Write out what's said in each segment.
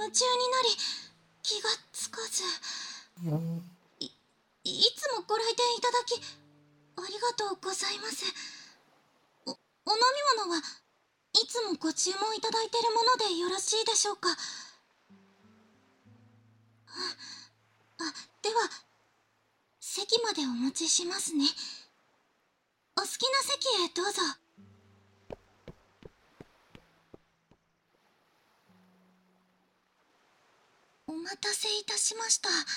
夢中になり気がつかず。いつもご来店いただきありがとうございます。お飲み物はいつもご注文いただいているものでよろしいでしょうか。では席までお持ちしますね。お好きな席へどうぞ。お待たせいたしました。はい、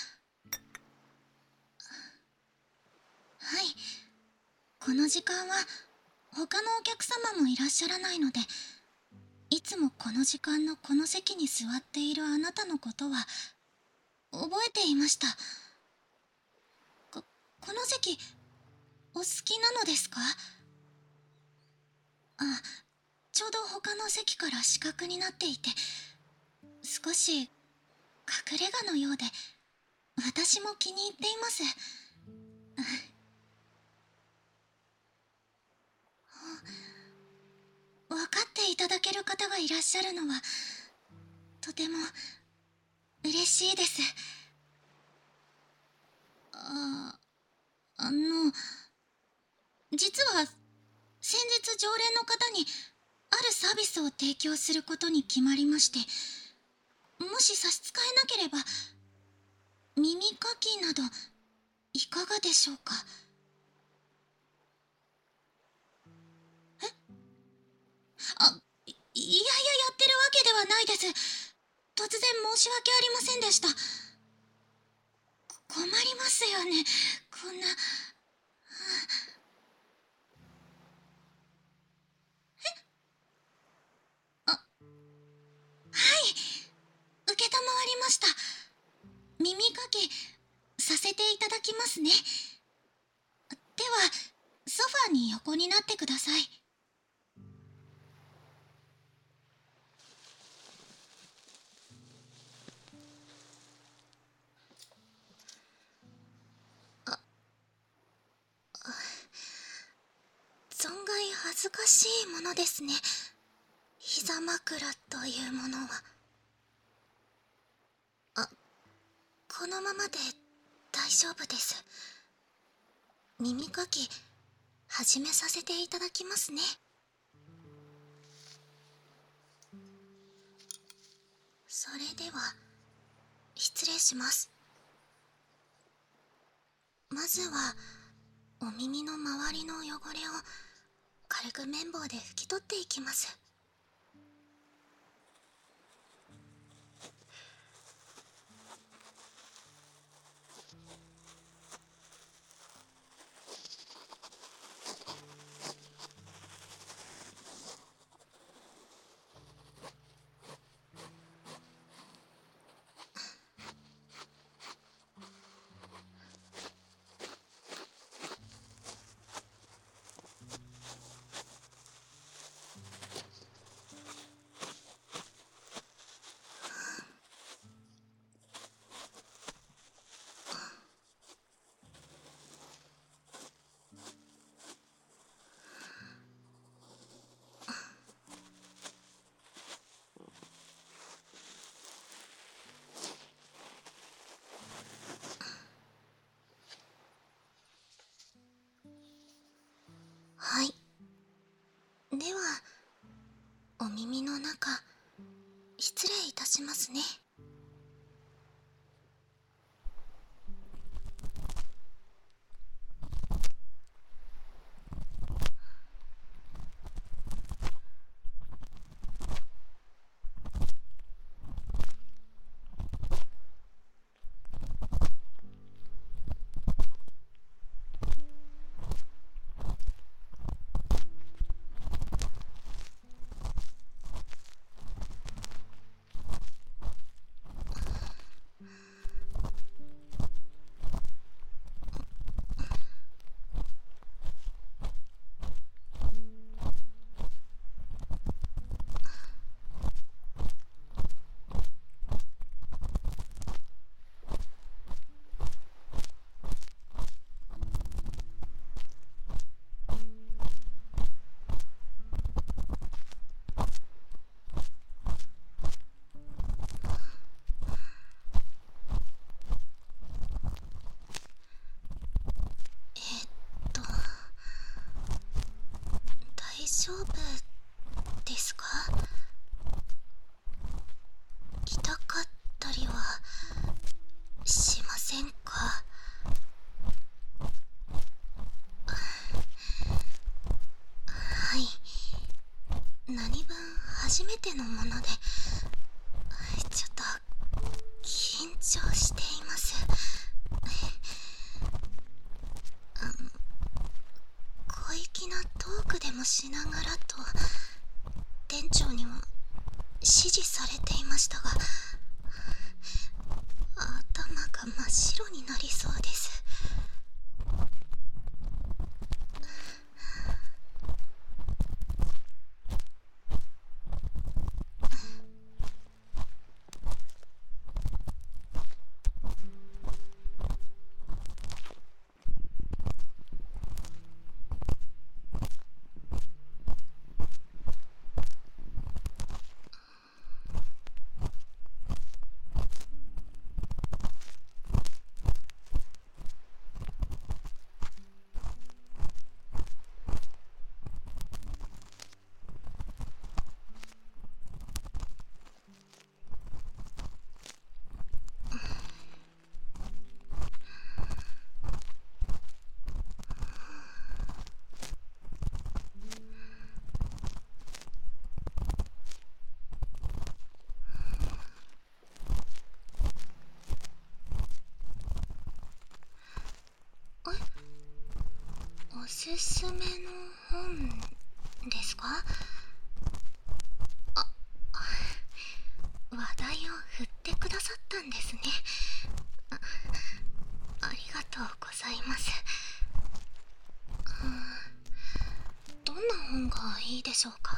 この時間は他のお客様もいらっしゃらないので、いつもこの時間のこの席に座っているあなたのことは覚えていました。この席お好きなのですか？ちょうど他の席から死角になっていて、少し隠れ家のようで私も気に入っています。分かっていただける方がいらっしゃるのはとても嬉しいです。実は先日常連の方にあるサービスを提供することに決まりまして、もし差し支えなければ耳かきなどいかがでしょうか。いややってるわけではないです。突然申し訳ありませんでした。困りますよね、こんな。承りました。耳かきさせていただきますね。ではソファーに横になってください。存外恥ずかしいものですね、膝枕というものは。このままで大丈夫です。耳かき始めさせていただきますね。それでは失礼します。まずはお耳の周りの汚れを軽く綿棒で拭き取っていきます。はい。ではお耳の中失礼いたしますね。 丈夫ですか？痛かったりはしませんか？はい、何分初めてのものでちょっと緊張しています。小粋なトークでもしながらと店長にも指示されていましたが、頭が真っ白になりそうです。おすすめの本ですか？話題を振ってくださったんですね。ありがとうございます。どんな本がいいでしょうか？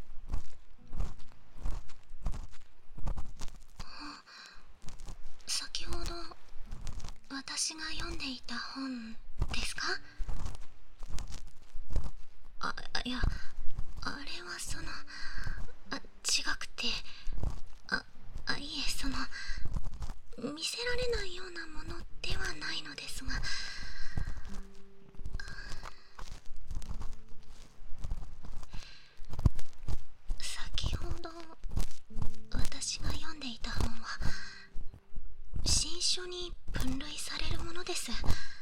先ほど私が読んでいた本ですか？いや、あれは違くて、いえ、見せられないようなものではないのですが、先ほど私が読んでいた本は新書に分類されるものです。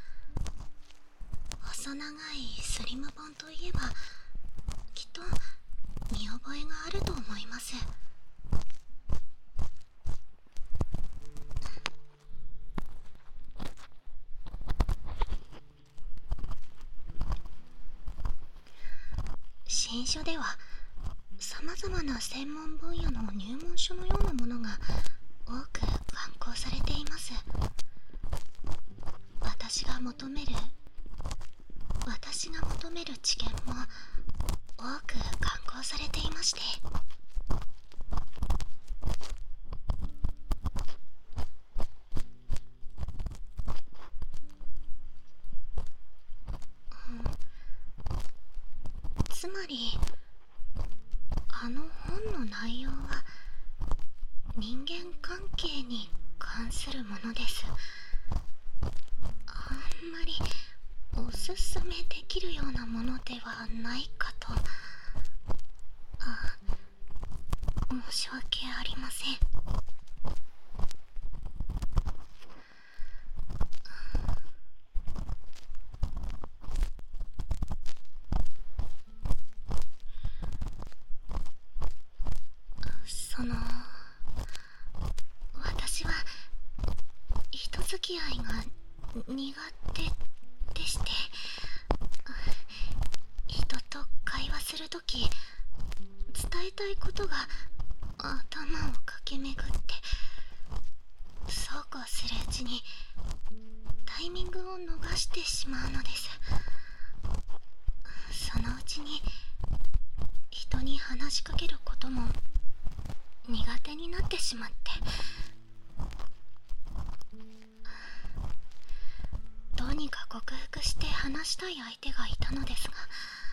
細長いスリム本といえばきっと見覚えがあると思います。新書では様々な専門分野の入門書のようなものが多く刊行されています。私が求める知見も多く刊行されていまして、つまりあの本の内容は人間関係に関するものです。あんまりおすすめできるようなものではないかと。申し訳ありません。私は人付き合いが苦手でして、人と会話するとき伝えたいことが頭を駆け巡ってそうこうするうちにタイミングを逃してしまうのです。そのうちに人に話しかけることも苦手になってしまって、どうにか克服して話したい相手がいたのですが、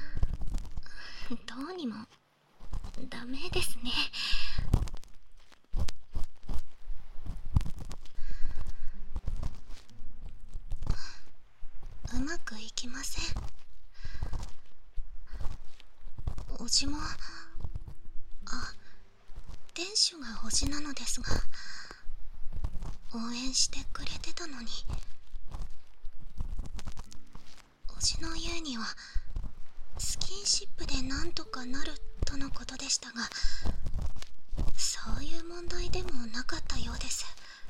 どうにもダメですね。うまくいきません。 おじも、店主がおじなのですが、応援してくれてたのに。おじの言うにはスキンシップでなんとかなるとのことでしたが、そういう問題でもなかったようです。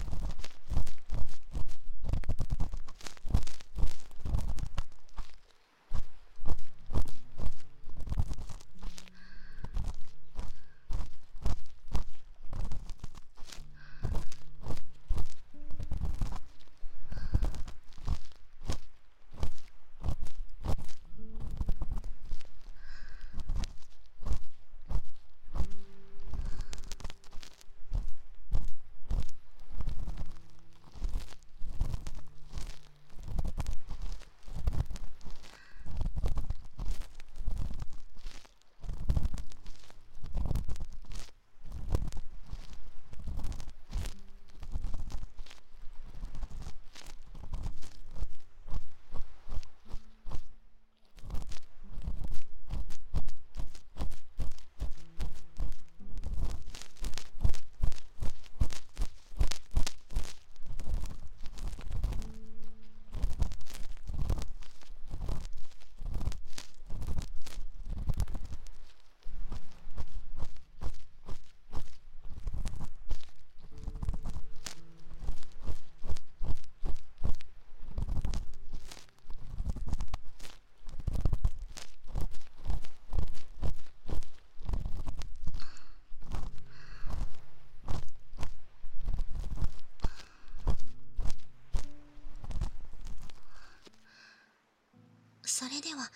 それでは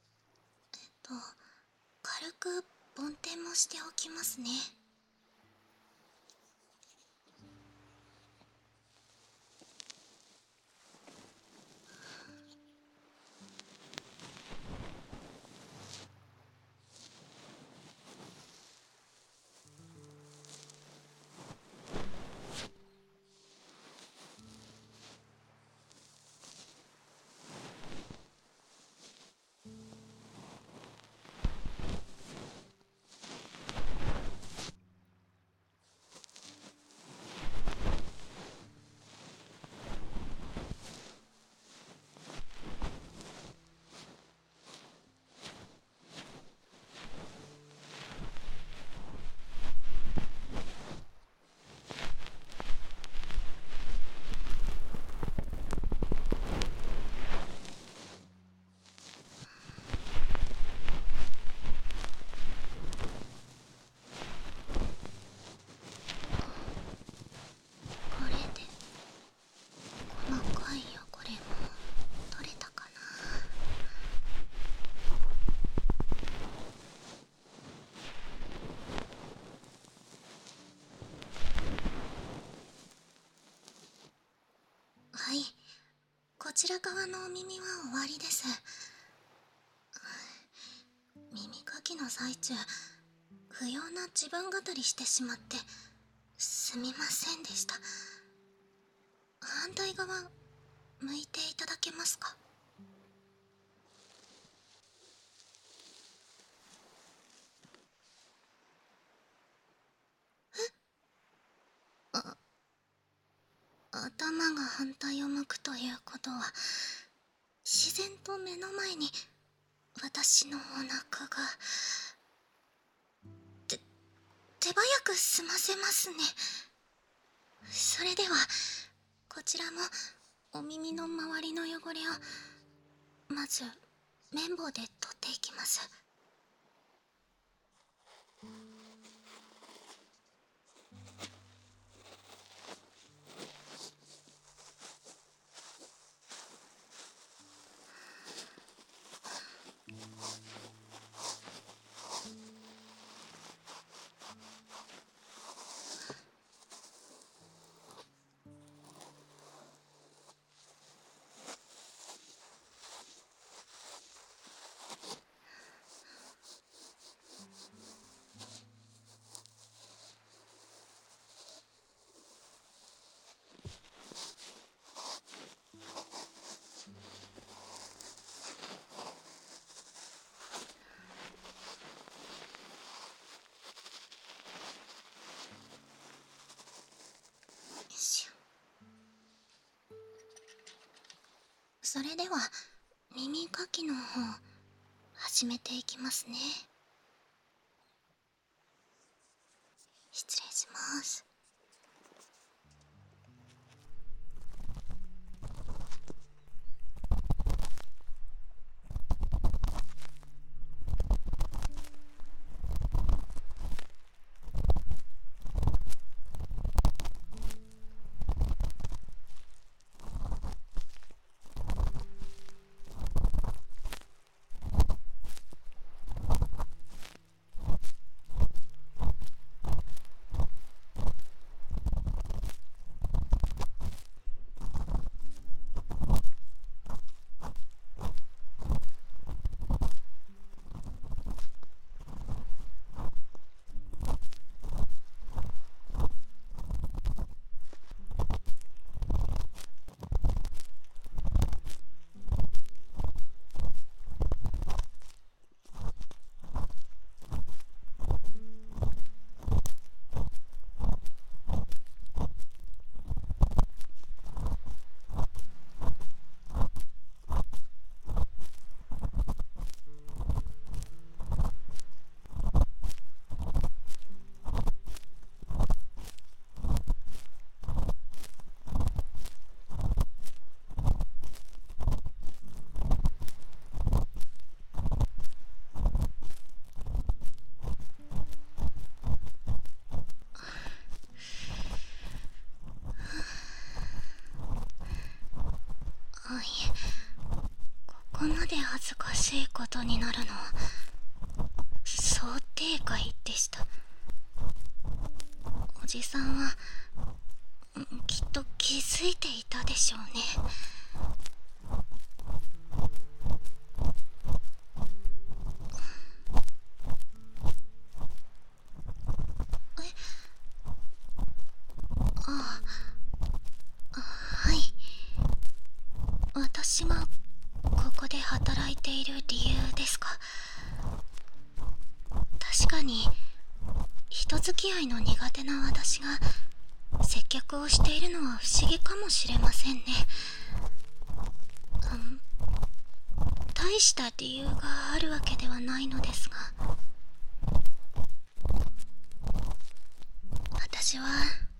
軽く梵天もしておきますね。これで細かい汚れも取れたかな。はい、こちら側のお耳は終わりです。耳かきの最中、不要な自分語りしてしまってすみませんでした。反対側向いていただけますか？頭が反対を向くということは、自然と目の前に私のお腹が。手早く済ませますね。それではこちらもお耳の周りの汚れをまず綿棒で取っていきます。 それでは耳かきの方始めていきますね。失礼します。ここまで恥ずかしいことになるのは想定外でした。おじさんはきっと気づいていたでしょうね。はい。私がここで働いている理由ですか。確かに人付き合いの苦手な私が接客をしているのは不思議かもしれませんね。大した理由があるわけではないのですが、私は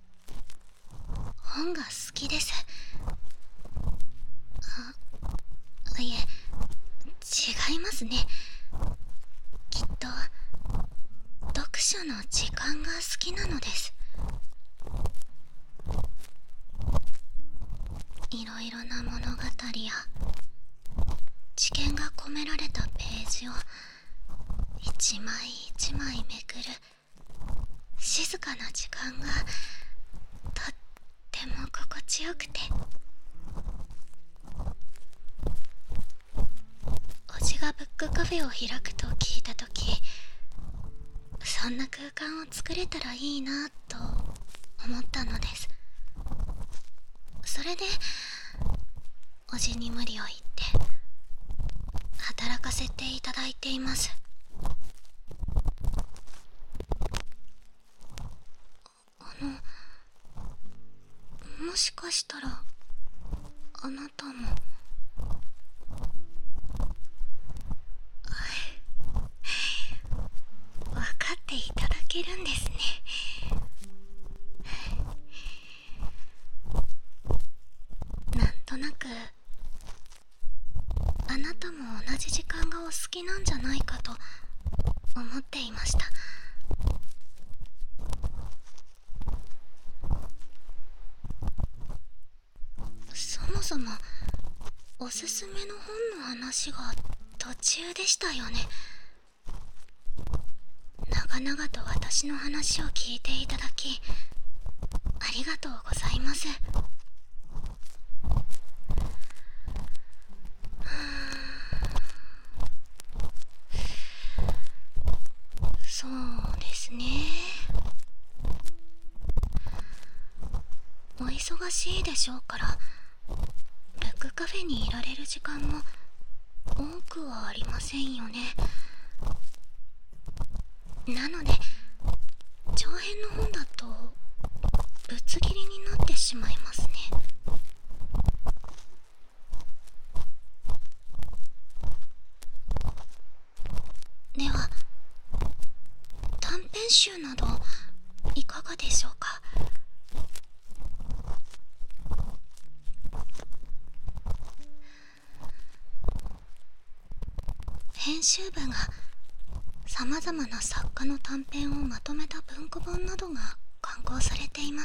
本が好きです。いえ、違いますね。きっと読書の時間が好きなのです。いろいろな物語や知見が込められたページを一枚一枚めくる静かな時間がとっても心地よくて、おじがブックカフェを開くと聞いたとき、そんな空間を作れたらいいなと思ったのです。それでおじに無理を言って働かせていただいています。もしかしたらあなたも分かっていただけるんですね。なんとなくあなたも同じ時間がお好きなんじゃないかと思っていました。そもそもおすすめの本の話が途中でしたよね。長々と私の話を聞いていただきありがとうございます。そうですね。お忙しいでしょうからブックカフェにいられる時間も多くはありませんよね。なので長編の本だとぶつ切りになってしまいますね。 集などいかがでしょうか。編集部がさまざまな作家の短編をまとめた文庫本などが刊行されています。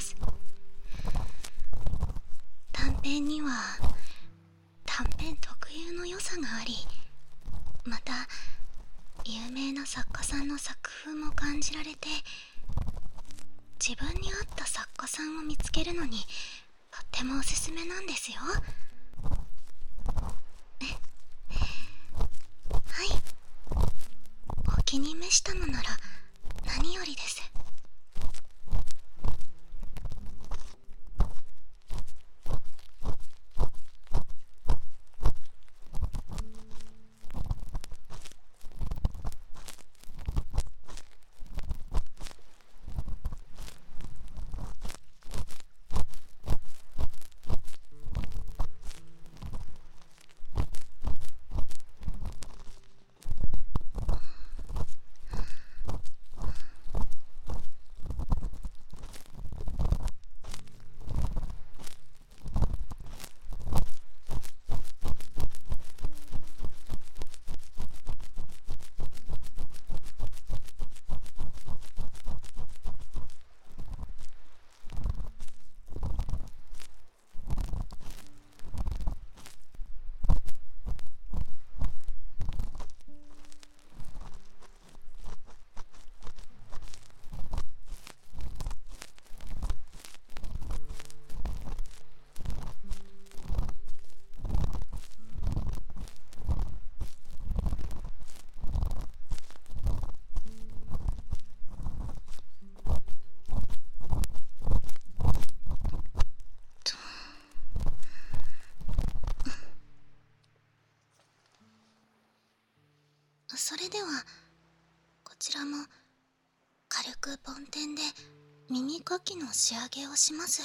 短編には短編特有の良さがあり、また有名な作家さんの作風も感じられて、自分に合った作家さんを見つけるのにとってもおすすめなんですよ。はい、お気に召したのなら何よりです。それではこちらも軽く梵天で耳かきの仕上げをします。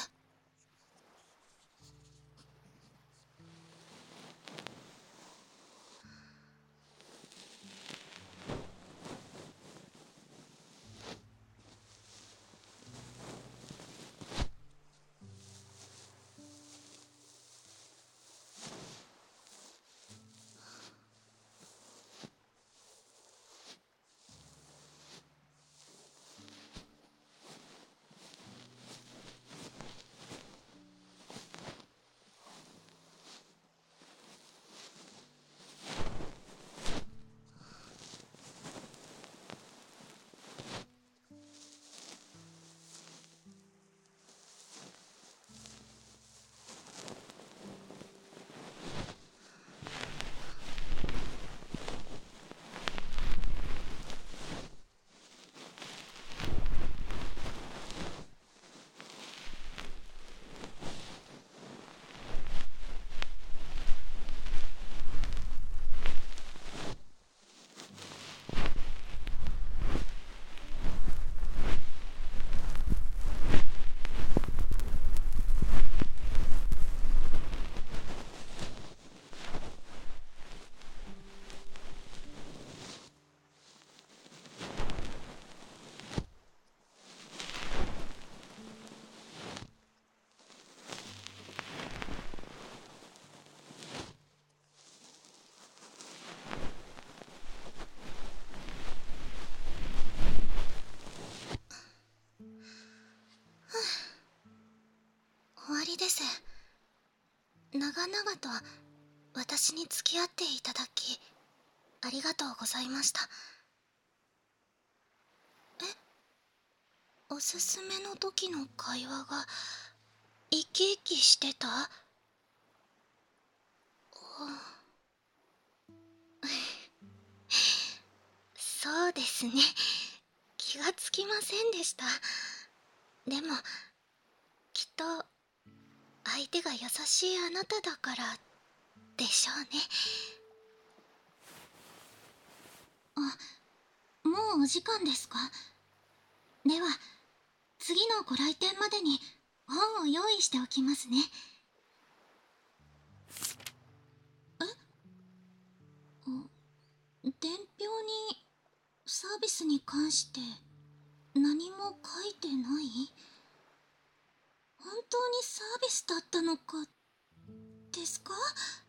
終わりです。長々と私に付き合っていただきありがとうございました。おすすめの時の会話が生き生きしてた？そうですね、気がつきませんでした。でもきっと相手が優しいあなただからでしょうね。もうお時間ですか？では次のご来店までに本を用意しておきますね。伝票にサービスに関して何も書いてない？本当にサービスだったのかですか？